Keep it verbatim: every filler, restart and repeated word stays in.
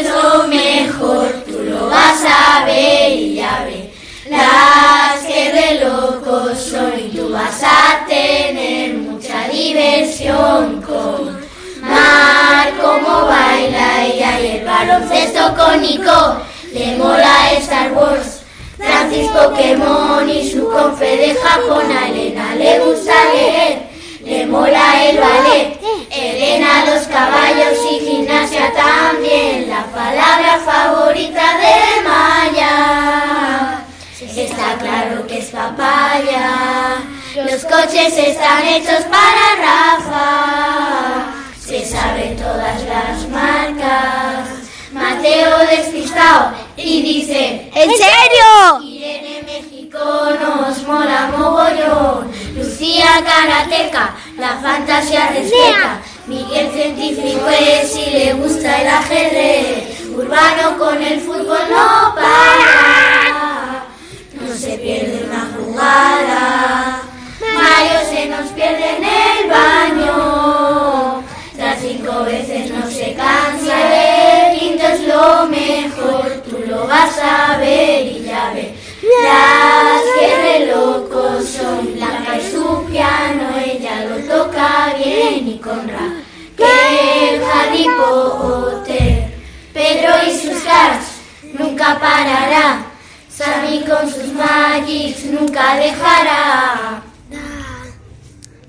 es lo mejor, tú lo vas a ver y ya ve. Las que de locos son y tú vas a tener mucha diversión con Mar, cómo baila ella y el baloncesto con Nico. Le mola Star Wars, Francis Pokémon y su confe de Japón. A Elena le gusta leer, le mola el ballet, Elena los caballos y gimnasia también. La palabra favorita de Maya está claro que es papaya. Los coches están hechos para Rafa, se sabe todas las marcas. Mateo despistado y dice: ¿en serio? Irene México nos mola mogollón. Lucía karateca, la fantasía respeta. Miguel científico es y le gusta el ajedrez. Urbano con el fútbol no para, no se pierde una jugada. Mario se nos pierde en el baño, tras cinco veces no se cansa. El quinto es lo mejor, tú lo vas a ver y ya ve. Las que de locos son, Blanca y su piano, ella lo toca bien y con Ra. Que el Harry Potter, Pedro y sus cars, nunca parará. Sammy con sus magics nunca dejará.